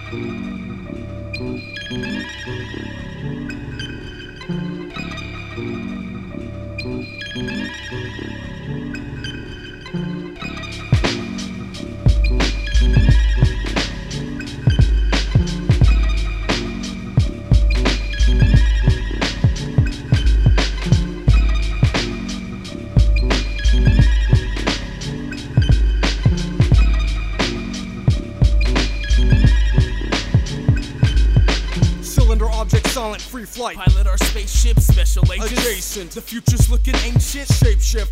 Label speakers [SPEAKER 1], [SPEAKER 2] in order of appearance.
[SPEAKER 1] Free flight. Pilot our spaceship, special agent. Adjacent. The future's looking ancient. Shapeshift.